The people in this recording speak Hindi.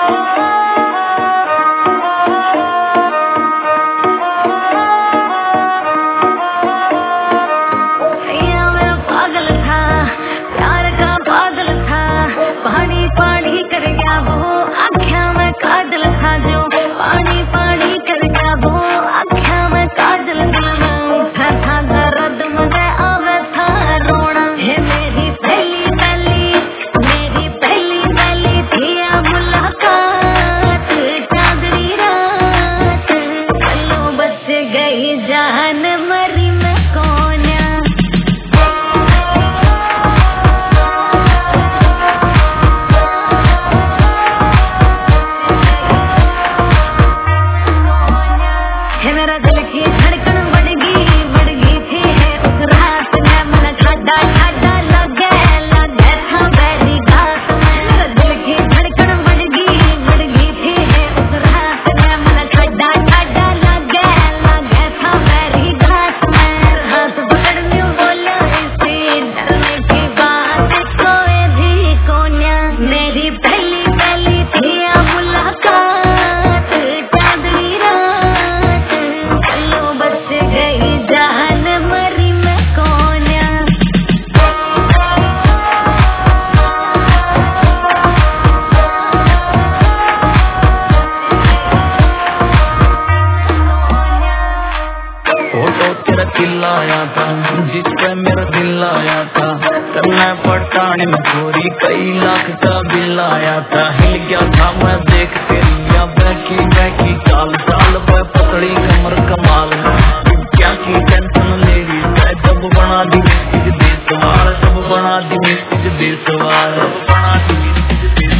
चिल्लाया था जिस पे मेरा दिल आया था, करना पटाने में चोरी कई लाख का बिल आया था। हिल गया था मैं देख तेरी या बैकी बैकी चाल चाल पे पकड़ी कमर कमाल क्या की टेंशन मेरी जब बना दी इस देश वार, जब बना दी इस देश वार, बना दी